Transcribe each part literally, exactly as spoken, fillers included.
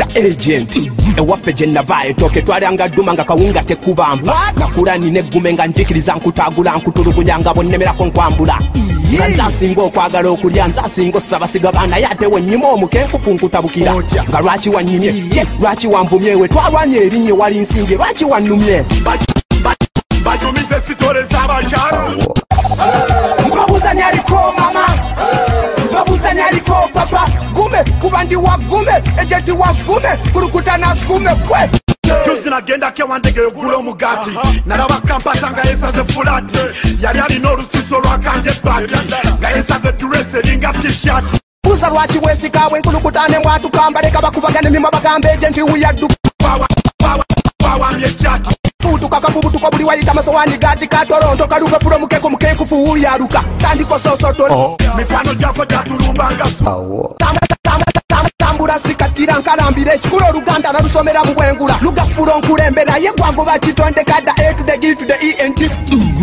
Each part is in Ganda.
agent ewaffe gye navaayo tooke twalanga dduma nga kawunga tekubamba nakula nina eggume nga njikiriza nkutaagula nkutulugunya nga bonnemerako nkwambula nga nzasinga okwagala okulya nzasinga osabasiga baana ye ate wennyima omukenkufu nkutabukira nga lwaki wanyumye lwaki wambumyewe twalwanye erinnya wali nsimbye lwaki wannumye banyumize sitole z'abakyala mbabuuza ni aliko mama mbabuuza ni aliko papa gume kuba ndi wagume ejenti wagume kulukuta na gume kwe Juzi nagenda ke wandege yogula omugati nalaba kampasa nga yesaze fulati yali alina olusiso lwakanje baki nga yesaze dress eringa t-shirt buuza lwaki weesikaabwe nkulukutane mbwatukamba leka bakubagane mima bagamba ejenti wuyadduka wawambye ekyaki futuka kafubutuka buli wayita masowani gati ka Toronto kaluga fulo mukeko mukenkufu wuyaluka tandiko sosoto mikwano gyako gyatulumbanga tambula sikatira nkalambira ekikulu oluganda nalusomera mu bwengula lugafulo nkulembe naye gwango bakitonde kada A to the G to the E N T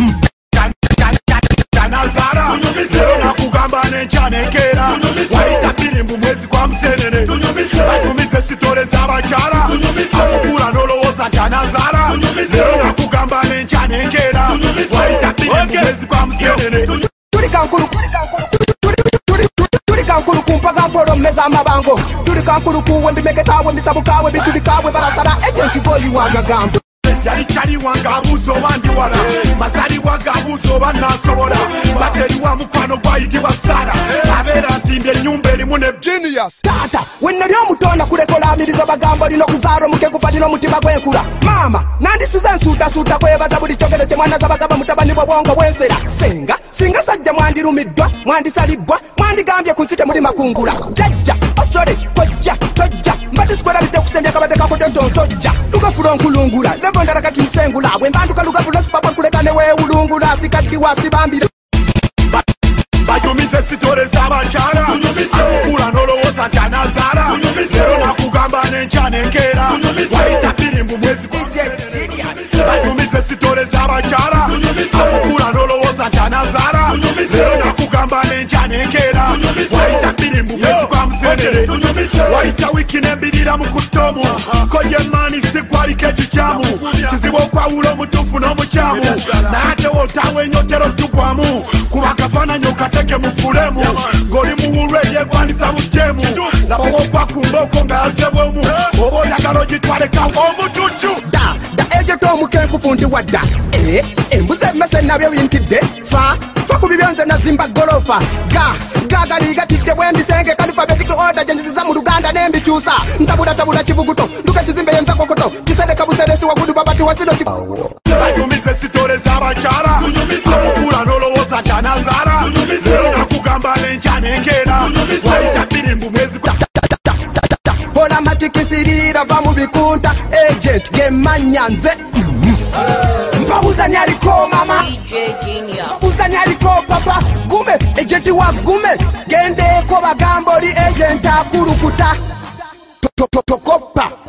Tanazara nakugamba nenkyana enkeera wayita bbiri mu mwezi gwa musenene banyumize sitole z'abakyala akukula n'olowooza Tanazara nakugamba nenkyana enkeera wayita bbiri mu mwezi gwa musenene tuli kankulu tuli kankulu kumpaga mpolo mmeza amabango tuli kankulu kuwe mbimeketawe mbisabukawe bitulikawe barasala ejenti goli wagagambo yali kyaliwa ng'abuuza oba ndi wala mazaalibwa ng'abuuza oba naasobola bateriwa mukwano gwayitibwa Sara abeera ntimbye ennyumba erimu ne genius taata wennali omutonda kulekolamiriza bagambo lino okuzaala omukenkufa lino omutima gwenkula maama nandisize nsuutasuuta kwebaza buli kyogero kye mwanaza bagamba mutabani bwe bwongo bwensera senga singa sajja mwandirumiddwa mwandisalibbwa mwandigambye ku nsi temuli makungula jajja osole kojja tojja mbadisikwelabidde okusembya kabadde kakote nsojja lugafula onkulungula lebondera kati nsengula bwe mbanduka lugavula sipapa nkuleka ne weewulungula sikaddiwa sibambire banyumize sitole z'abakyala akukula n'olowooza Tanazara leero nakugamba nenkyana enkeera wayita bbiri mu mwezi banyumize sitole z'abakyala akukula n'olowooza Tanazara leero nakugamba nenkyana enkeera wayita bbiri mu mwezi gwa musenere wayita wiiki n'embirira mu kutomu koye maani sigwaliko ekikyamu kizibu okwawula omutuufu n'omukyamu naye ate wootaawo enyotero oddugwamu kuba akafaananyi okateke mu fulemu ng'oli muwulwa ebyegwanisa buteemu laba wogwakumba okwo nga yazebwemu oba oyagala ogitwalekawo omutucu da da ejeta omukenkufu ndi wadda e embuzi emmese nabyo bintidde fa fa ku bibyo nze nazimba golofa ga gagali gatidde bwembisenge kalifabetiki oda gyenziziza mu luganda nembikyusa ntabulatabula kivuguto nduka kizimbe yenza kokoto kisereka buseresi wagudu babati wasino banyumize sitole z'abakyala akukula n'olowooza Tanazara leero nakugamba nenkyana enkeera wayita bbiri mu mwezi bola matikisirira va mu bikunta agent gemanya nze mbabuuza ni aliko mama mbabuuza ni aliko papa gume ejenti wa gume gendeeko bagambo li agent akulukuta tokopa